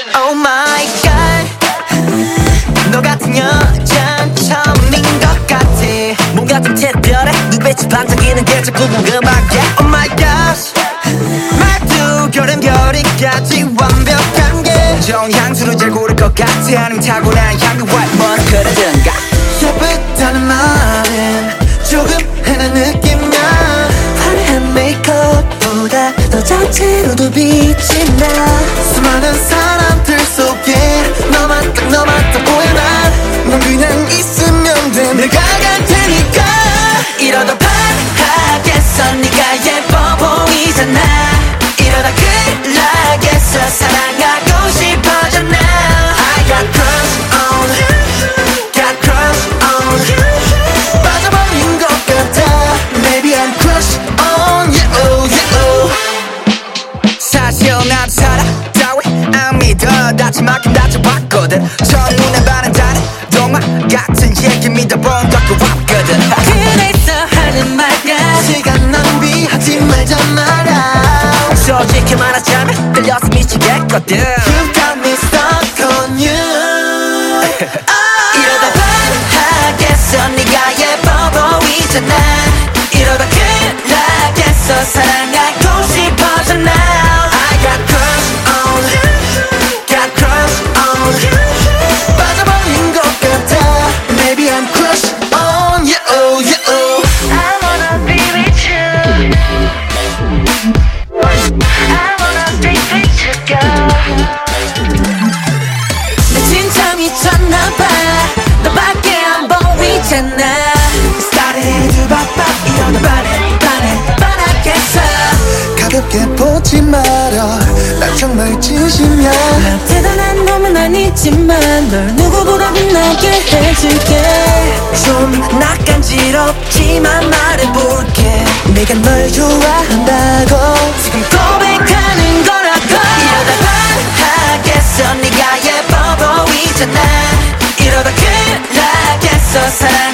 Oh my god, 너 같은 여잔 처음인 것 같아. 뭔가 좀 특별해. 눈빛이 반짝이는 게 자꾸 궁금하게. Oh my gosh, 말도 결은결이까지 완벽한 게 좋은 향수를 잘 고를 것 같아. 아니면 타고난 향기 white 뭐 그러든가. 예쁘다는 말은 조금 흔한 느낌이야. 화려한 메이크업보다 너 자체로도 빛이 나. 수많은 사람들 속에 너만 딱 보여. 넌 그냥 있으면 돼. 내가 갈 테니까. 이러다 반하겠어. 네가 예뻐 보이잖아. 이러다 끝나겠어. 사랑하고 싶어져 now. I got crush on, got crush on. 빠져버린 것 같아. Maybe I'm crush on you, you. 사실 나도 사랑따위 안 믿어. 다친 만큼 다쳐봤거든. 첫눈에 반한 다른 동화 같은 얘기 믿어본 것도 없거든. 그래서 하는 말야 시간 낭비하지 말자 말아. 솔직히 말하자면 들려서 미치겠거든. You got me stuck on you. 이러다 반하겠어. 네가 예뻐 보이잖아. 이러다 끝나겠어. 사랑하고 싶어져 now. I got crush on, got crush on. 빠져버린 것 같아. Maybe I'm crush on you, you. I wanna be with you. I wanna stay with you, girl. 내 진짜 미쳤나봐. 너밖에 안 보이잖아. Started to pop up. 이러다 반하겠어. 가볍게 보지 마라. 난 정말 진심이야. 난 대단한 놈은 아니지만 널 누구보다 빛나게 해줄게. 좀 낯간지럽지만 말해볼게. 내가 널 좋아한다고 지금 고백하는 거라고. 이러다 반하겠어. 네가 예뻐 보이잖아. 이러다 끝나겠어. 사랑